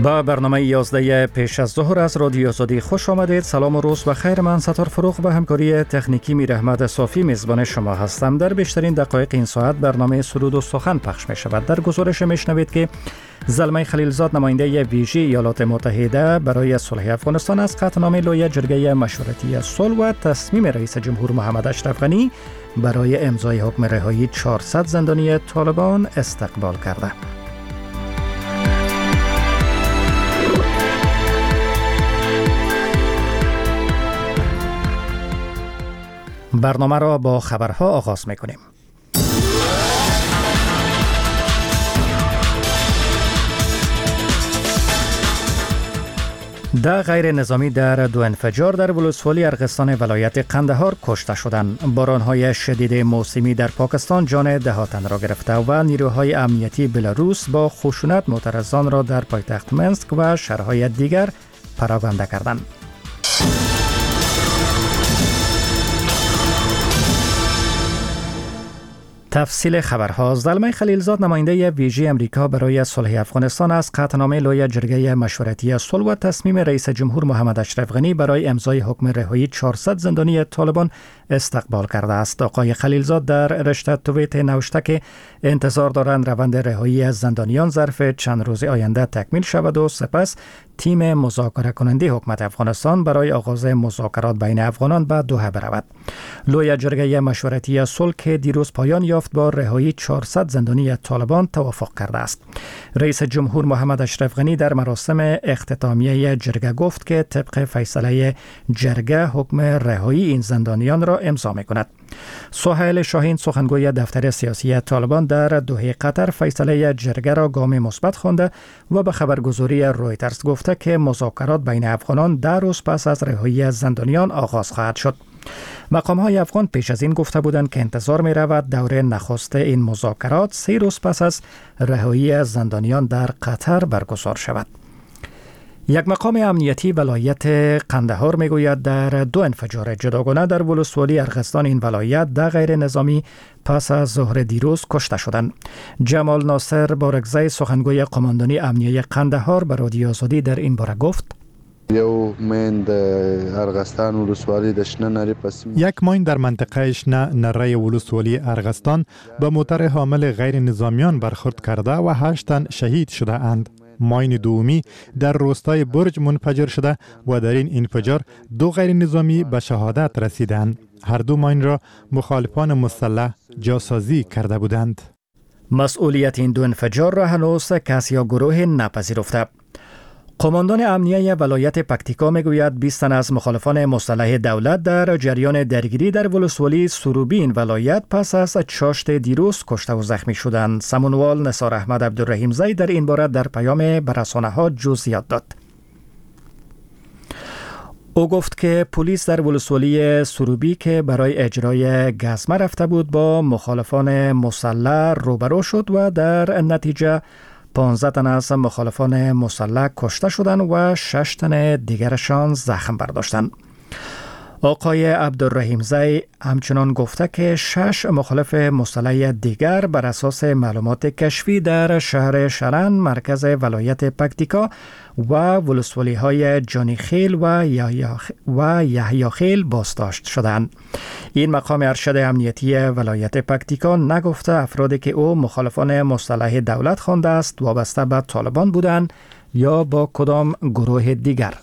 با برنامه 11 پیش از ظهر از رادیو آزادی خوش آمدید. سلام و روز بخیر. من ستار فروغ به همکاری تکنیکی میر احمد صافی میزبان شما هستم. در بیشترین دقایق این ساعت برنامه سرود و سخن پخش می شود. در گزارش میشنوید که زلمه خلیلزاد نماینده ویژه ایالات متحده برای صلح افغانستان از قطعنامه لوی جرگه مشورتی صلح و تصمیم رئیس جمهور محمد اشرف غنی برای امضای حکم رهایی 400 زندانی طالبان استقبال کرده. برنامه را با خبرها آغاز می‌کنیم. ده غیر نظامی در دو انفجار در ولسوالی ارغستان ولایت قندهار کشته شدند. باران‌های شدید موسمی در پاکستان جان ده تن را گرفته و نیروهای امنیتی بلاروس با خشونت معترضان را در پایتخت منسک و شهرهای دیگر پراکنده کردند. تفصیل خبرها. زلمه خلیلزاد نماینده ویژه امریکا برای صلح افغانستان از قطعنامه لوی جرگه مشورتی صلح و تصمیم رئیس جمهور محمد اشرف غنی برای امضای حکم رهایی 400 زندانی طالبان استقبال کرده است. آقای خلیلزاد در رشته توییت نوشته که انتظار دارند روند رهایی از زندانیان ظرف چند روز آینده تکمیل شود و سپس تیم مذاکره کننده حکومت افغانستان برای آغاز مذاکرات بین افغانان به دوحه برود. لوی جرگه مشورتی صلح که دیروز پایان یافت با رهایی 400 زندانی طالبان توافق کرده است. رئیس جمهور محمد اشرف غنی در مراسم اختتامیه جرگه گفت که طبق فیصله جرگه حکم رهایی این زندانیان را امضا می‌کند. سهیل شاهین سخنگوی دفتر سیاسی طالبان در دوحه قطر فیصله جرگه را گام مثبت خوانده و به خبرگزاری رویترز گفته که مذاکرات بین افغانان 10 روز پس از رهایی از زندانیان آغاز خواهد شد. مقام‌های افغان پیش از این گفته بودند که انتظار می‌رود دوره نخست این مذاکرات 3 روز پس از رهایی از زندانیان در قطر برگزار شود. یک مقام امنیتی ولایت قندهار میگوید در 2 انفجار جداگانه در ولسوالی ارغستان این ولایت 10 غیر نظامی پس از ظهر دیروز کشته شدند. جمال ناصر بارگزی سخنگوی قماندانی امنیه قندهار به رادیو آزادی در این باره گفت: یک ماین در منطقه شنه نره ولسوالی ارغستان به موتر حامل غیر نظامیان برخورد کرده و 8 تن شهید شده اند. ماین دومی در روستای برج منفجر شده و در این انفجار 2 غیر نظامی به شهادت رسیدند. هر 2 ماین را مخالفان مسلح جاسازی کرده بودند. مسئولیت این 2 انفجار را هنوز کسی یا گروه نپذیرفته. قماندان امنیه ولایت پکتیکا میگوید 20 تن از مخالفان مسلح دولت در جریان درگیری در ولسوالی سروبی این ولایت پس از چاشت دیروز کشته و زخمی شدند. سمنوال نثار احمد عبدالرحیم زی در این باره در پیام به رسانه‌ها جزئیات داد. او گفت که پلیس در ولسوالی سروبی که برای اجرای گزمه رفته بود با مخالفان مسلح روبرو شد و در نتیجه 15 تن از مخالفان مسلح کشته شدند و 6 تن دیگرشان زخم برداشتند. آقای عبدالرحیم زی همچنان گفته که 6 مخالف مسلح دیگر بر اساس معلومات کشفی در شهر شرن مرکز ولایت پکتیکا و ولسوالی های جانی خیل و یحیی خیل بازداشت شدند. این مقام ارشد امنیتی ولایت پکتیکا نگفته افرادی که او مخالفان مسلح دولت خوانده است وابسته به طالبان بودند یا با کدام گروه دیگر.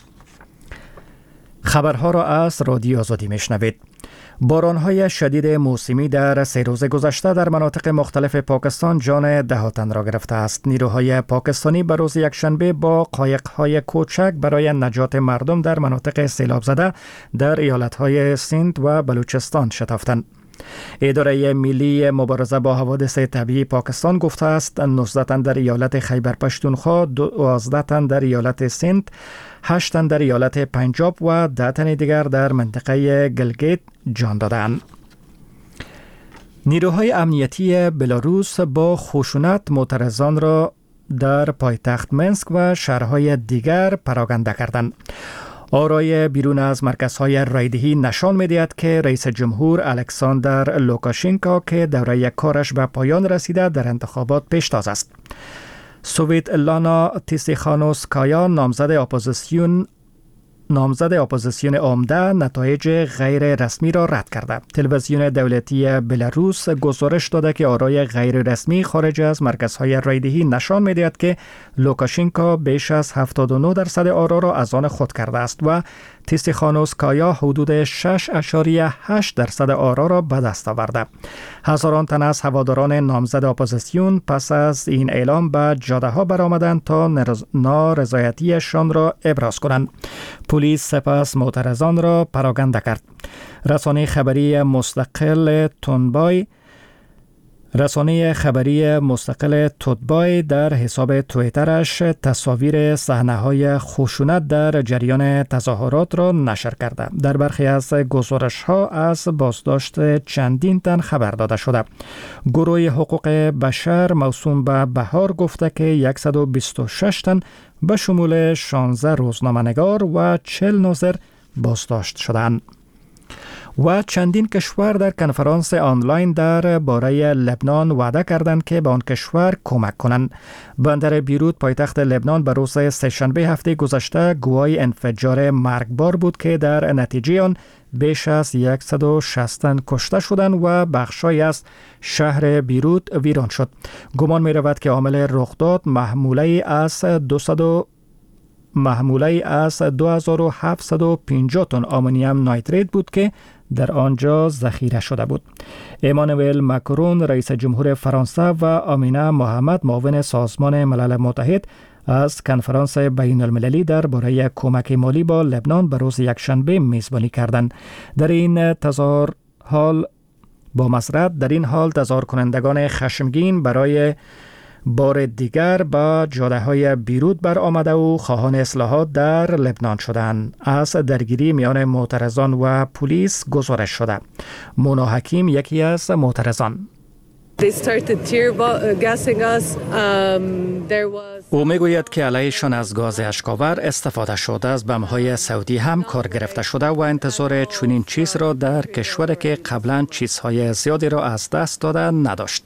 خبرها را از رادیو آزادی میشنوید. باران‌های شدید موسمی در 3 روز گذشته در مناطق مختلف پاکستان جان 10 تن را گرفته است. نیروهای پاکستانی به روز یکشنبه با قایق‌های کوچک برای نجات مردم در مناطق سیلاب زده در ایالت‌های سند و بلوچستان شتافتند. اداره ملی مبارزه با حوادث طبیعی پاکستان گفته است 19 تن در ایالت خیبر پشتونخوا، 12 تن در ایالت سند، 8 تن در ایالت پنجاب و 10 تن دیگر در منطقه گلگیت جان دادند. نیروهای امنیتی بلاروس با خشونت معترضان را در پایتخت منسک و شهرهای دیگر پراکنده کردند. آرای بیرون از مرکزهای رایدهی نشان می‌دهد که رئیس جمهور الکساندر لوکاشنکو که دوره کارش به پایان رسیده در انتخابات پیشتاز است. سویتلانا تیسیخانوسکایا نامزد اپوزیسیون عمده نتایج غیر رسمی را رد کرده. تلویزیون دولتی بلاروس گزارش داده که آرای غیر رسمی خارج از مرکزهای رایدهی نشان می‌دهد که لوکاشنکو بیش از 79% آرا را از آن خود کرده است و تیسیخانوسکایا حدود 6.8% آرا را به دست آورده. هزاران تن از هواداران نامزد اپوزیسیون پس از این اعلام به جاده‌ها برآمدند تا نارضایتیشان را ابراز کنند. پلیس سپس معترضان را پراگنده کرد. رسانه خبری مستقل تودبای در حساب توییترش تصاویر صحنه‌های خشونت در جریان تظاهرات را نشر کرده. در برخی از گزارش‌ها از بازداشت چندین تن خبر داده شده. گروه حقوق بشر موسوم به بهار گفته که 126 تن به شمول 16 روزنامه‌نگار و 40 ناظر بازداشت شدند. و چندین کشور در کنفرانس آنلاین در باره لبنان وعده کردند که به آن کشور کمک کنند. بندر بیروت پایتخت لبنان به روز سه‌شنبه هفته گذشته گواه انفجار مرگبار بود که در نتیجه آن بیش از 160 تن کشته شدند و بخشی از شهر بیروت ویران شد. گمان می رود که عامل رخ داد محموله از 2750 تن آمونیوم نیتریت بود که در آنجا ذخیره شده بود. امانوئل ماکرون رئیس جمهور فرانسه و آمینه محمد معاون سازمان ملل متحد از کنفرانس بین المللی در باره کمک مالی با لبنان به روز یکشنبه میزبانی کردند. در این حال تظاهر کنندگان خشمگین برای بار دیگر با جاده‌های بیروت بر آمده و خواهان اصلاحات در لبنان شدند. از درگیری میان معترضان و پلیس گزارش شده. مونا حکیم یکی از معترضان. او میگوید که علیشان از گاز اشک‌آور استفاده شده، از بمب‌های صوتی هم کار گرفته شده و انتظار چنین چیز را در کشوری که قبلا چیزهای زیادی را از دست داده نداشت.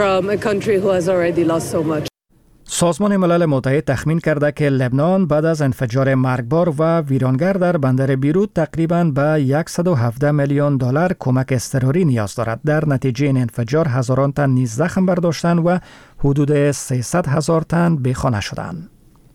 سازمان ملل متحد تخمین کرده که لبنان بعد از انفجار مرگبار و ویرانگر در بندر بیروت تقریباً به $117 میلیون کمک اضطراری نیاز دارد. در نتیجه این انفجار هزاران تن نیز زخم برداشتند و حدود 300,000 تن بیخانه شدند.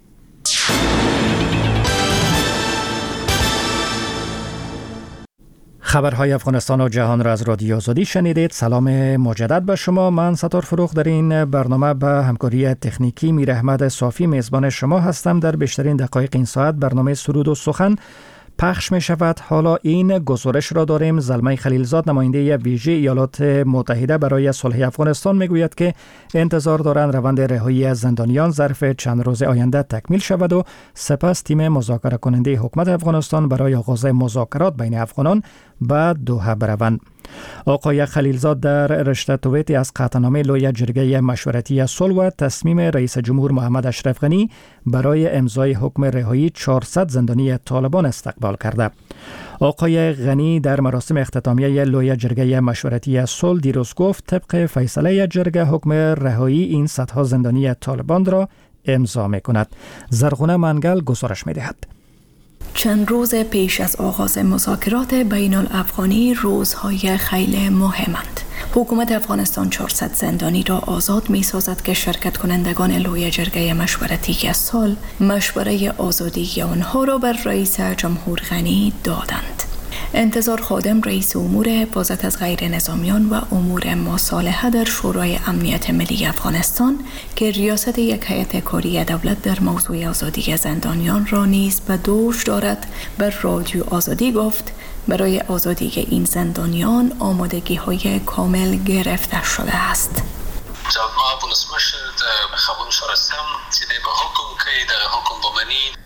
خبرهای افغانستان و جهان را از رادیو آزادی شنیدید. سلام مجدد به شما. من ستار فروخ در این برنامه به همکاری تکنیکی میر احمد صافی میزبان شما هستم. در بیشترین دقایق این ساعت برنامه سرود و سخن پخش می شود. حالا این گزارش را داریم. زلمه خلیلزاد نماینده ویژه ایالات متحده برای صلح افغانستان میگوید که انتظار دارند روند رهایی زندانیان ظرف چند روز آینده تکمیل شود و سپس تیم مذاکره کننده حکومت افغانستان برای آغاز مذاکرات بین افغانان به دوحه بروند. آقای خلیلزاد در رشته توییتی از قطعنامه لوی جرگه مشورتی صلح و تصمیم رئیس جمهور محمد اشرف غنی برای امضای حکم رهایی 400 زندانی طالبان استقبال کرده. آقای غنی در مراسم اختتامیه لوی جرگه مشورتی صلح دیروز گفت طبق فیصله جرگه حکم رهایی این صدها زندانی طالبان را امضا می‌کند. زرغونه منگل گزارش می‌دهد. چند روز پیش از آغاز مذاکرات بین الافغانی روزهای خیلی مهمند. حکومت افغانستان 400 زندانی را آزاد می سازد که شرکت کنندگان لوی جرگه مشورتی صلح مشوره آزادی آنها را بر رئیس جمهور غنی دادند. انتظار خادم رئیس امور حفاظت از غیر نظامیان و امور مصالحه در شورای امنیت ملی افغانستان که ریاست یک هیئت کاری دولت در موضوع آزادی زندانیان را نیز به دوش دارد بر رادیو آزادی گفت برای آزادی این زندانیان آمادگی های کامل گرفته شده است. جناب ولسمشر د خبرو سره سم چې د حکم کوي د حکم بمنی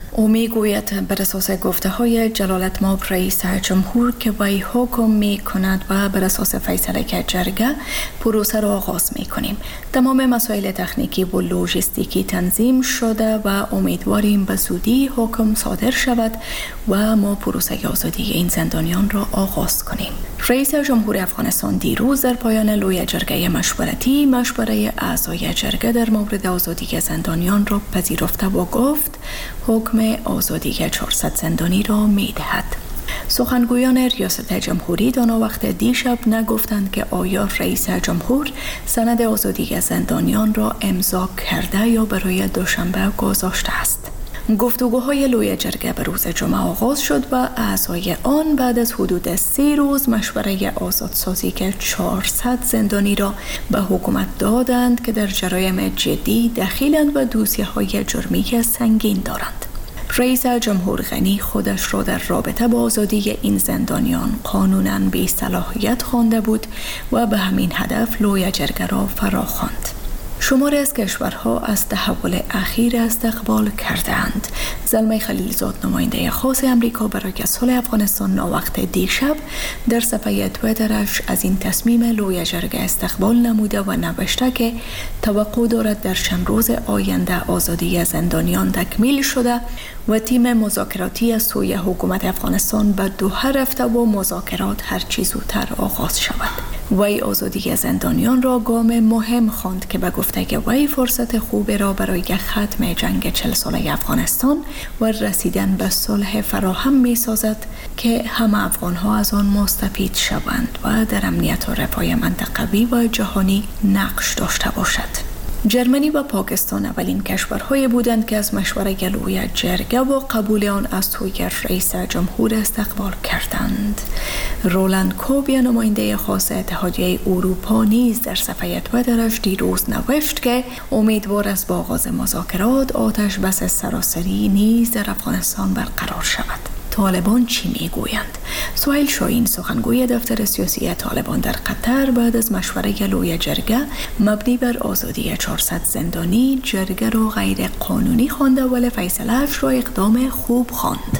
او میگوید بر اساس گفته های جلالتمآب رئیس جمهور که وی حکم می کند و بر اساس فیصله که جرگه پروسه را آغاز می کنیم. تمام مسائل تکنیکی و لوجستیکی تنظیم شده و امیدواریم به زودی حکم صادر شود و ما پروسه آزادی این زندانیان را آغاز کنیم. رئیس جمهور افغانستان دیروز در پایان لوی جرگه مشورتی مشوره اعضای جرگه در مورد آزادی زندانیان را پذیرفته و گفت حکم آزادی 400 زندانی را می دهد. سخنگویان ریاست جمهوری دانا وقت دیشب نگفتند که آیا رئیس جمهور سند آزادی زندانیان را امضا کرده یا برای دوشنبه گذاشته است. گفتگوهای لوی جرگه به روز جمعه آغاز شد و اعضای آن بعد از حدود 3 روز مشوره آزادسازی که 400 زندانی را به حکومت دادند که در جرایم جدی دخیلند و دوسیه‌های جرمی سنگین دارند. رئیس جمهور غنی خودش را در رابطه با آزادی این زندانیان قانوناً بی صلاحیت خوانده بود و به همین هدف لوی جرگه را فراخواند. شماری از کشورها از تحول اخیر استقبال کردند. زلمه خلیلزاد نماینده خاص امریکا برای صلح افغانستان ناوقت دیشب در صفحه تویترش از این تصمیم لوی جرگه استقبال نموده و نوشته که توقع دارد در چند روز آینده آزادی زندانیان تکمیل شده و تیم مذاکراتی از سوی حکومت افغانستان به دوحه رفته و مذاکرات هرچی زودتر آغاز شود. وی آزادی زندانیان را گام مهم خواند که به گفته وی فرصت خوبی را برای ختم جنگ 40 ساله افغانستان و رسیدن به صلح فراهم می سازد که همه افغانها از آن مستفید شوند و در امنیت و رفاه منطقوی و جهانی نقش داشته باشد. جرمنی و پاکستان اولین کشورهای بودند که از مشوره لوی جرگه و قبول آن از سوی رئیس جمهور استقبال کردند. رولند کوبی نماینده خاص اتحادیه اروپا نیز در صفحه تویترش دیروز نوشت که امیدوار است با آغاز مذاکرات آتش بس سراسری نیز در افغانستان برقرار شود. طالبان چی میگویند؟ سهیل شاهین سخنگوی دفتر سیاسی طالبان در قطر بعد از مشوره لوی جرگه مبنی بر آزادی 400 زندانی جرگه را غیر قانونی خوانده ولی فیصله‌اش را اقدام خوب خواند.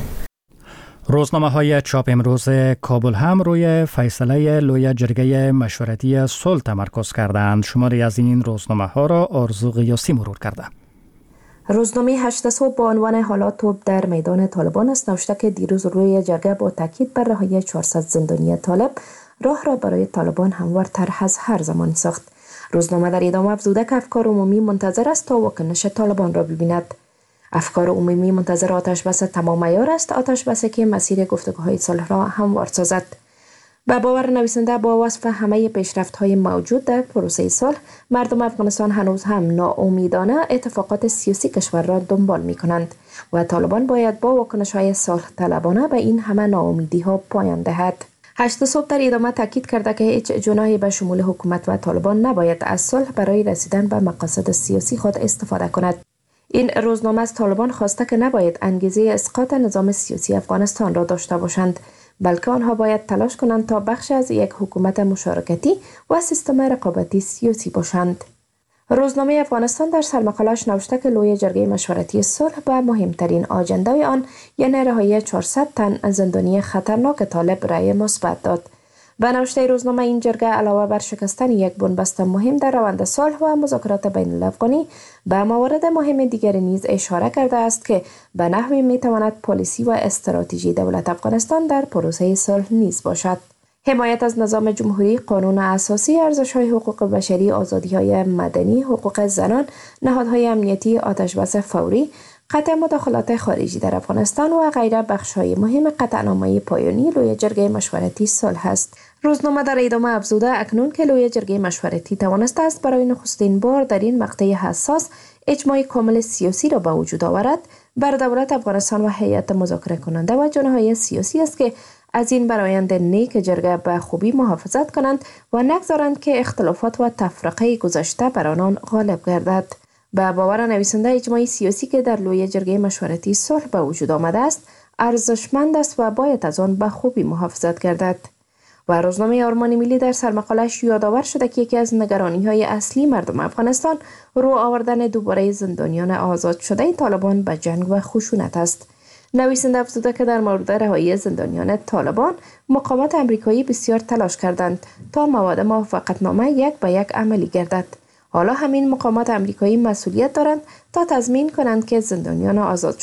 روزنامه‌های چاپ امروز کابل هم روی فیصله لوی جرگه مشورتی صلح تمرکز کردند. شماری از این روزنامه‌ها را آرزو قیاسی مرور کرده. روزنامه 8 صبح با عنوان حالات توپ در میدان طالبان است نوشته که دیروز روی جرگه با تاکید بر رهایی 400 زندانی طالب راه را برای طالبان هموارتر از هر زمان ساخت. روزنامه در ادامه افزوده که افکار عمومی منتظر است تا واکنش طالبان را ببیند. افکار عمومی منتظر آتش بس تمام عیار است، آتش بسی که مسیر گفتگوهای صلح را هموار سازد. به باور نویسنده با وصف همه پیشرفت‌های موجود در پروسه صلح، مردم افغانستان هنوز هم ناامیدانه اتفاقات سیاسی کشور را دنبال می‌کنند و طالبان باید با واکنش‌های صلح طلبانه به این همه ناامیدی‌ها پایان دهد. 8 صبح در ادامه تاکید کرده که هیچ جناحی به شمول حکومت و طالبان نباید از صلح برای رسیدن به مقاصد سیاسی خود استفاده کند. این روزنامه از طالبان خواسته که نباید انگیزه اسقاط نظام سیاسی افغانستان را داشته باشند، بلکه آنها باید تلاش کنند تا بخش از یک حکومت مشارکتی و سیستم رقابتی سیاسی باشند. روزنامه افغانستان در سرمقاله‌اش نوشته که لوی جرگه مشورتی صلح به مهمترین آجنده آن یعنی رهایی 400 تن زندانی خطرناک طالب رأی مثبت داد. به نوشته روزنامه این جرگه علاوه بر شکستن یک بنبست مهم در روند صلح و مذاکرات بین الافغانی به موارد مهم دیگری نیز اشاره کرده است که به نحوی میتواند پالیسی و استراتژی دولت افغانستان در پروسه صلح نیز باشد. حمایت از نظام جمهوری، قانون اساسی، ارزش‌های حقوق بشری، آزادی‌های مدنی، حقوق زنان، نهادهای امنیتی، آتش‌بس فوری، قطع مداخلات خارجی در افغانستان و غیره بخش‌های مهم قطعنامه پایانی لوی جرگه مشورتی صلح است. روزنامه در ادامه افزوده اکنون که لوی جرگه مشورتی توانسته است برای نخستین بار در این مقطع حساس اجماع کامل سیاسی را به وجود آورد، بر دولت افغانستان و هیئت مذاکره کننده و جناح‌های سیاسی است که از این برآیند نیک جرگه به خوبی محافظت کنند و نگذارند که اختلافات و تفرقه گذشته بر آنان غالب گردد. به باور نویسنده اجماع سیاسی که در لوی جرگه مشورتی صلح به وجود آمده است ارزشمند است و باید از آن به خوبی محافظت گردد. و روزنامه آرمان ملی در سرمقالش یادآور شده که یکی از نگرانی‌های اصلی مردم افغانستان رو آوردن دوباره زندانیان آزاد شده طالبان به جنگ و خشونت است. نویسنده افزوده که در مورد رهایی زندانیان طالبان مقامات امریکایی بسیار تلاش کردند تا مواد موافقتنامه یک به یک عملی گردد. حالا همین مقامات امریکایی مسئولیت دارند تا تضمین کنند که زندانیان آزاد